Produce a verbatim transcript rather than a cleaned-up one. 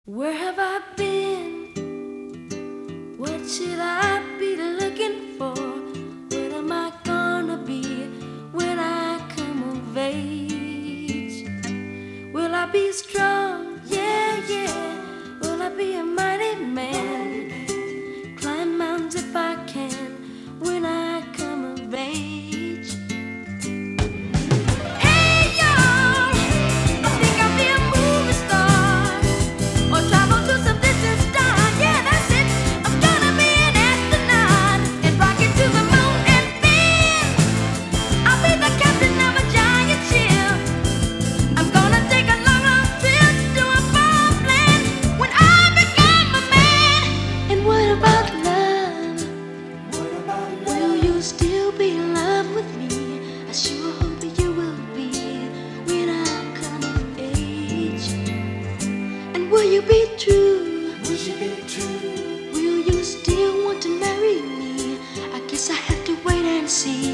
Where have I been? What should I be looking for? What am I gonna be when I come of age? Will I be strong? Yeah, yeah. Will I be a mighty man? Climb mountains if I can when I come of age. Hey y'all, I think I'll be a movie star or travel to some distant star. Yeah, that's it. I'm gonna be an astronaut and rocket to the moon and then I'll be the captain of a giant ship. I'm gonna take a long, long trip to a far land when I become a man. And what about love? Will you still be in love with me? I sure hope you will be when I come of age. And will you be true? Will she be true? Will you still want to marry me? I guess I have to wait and see.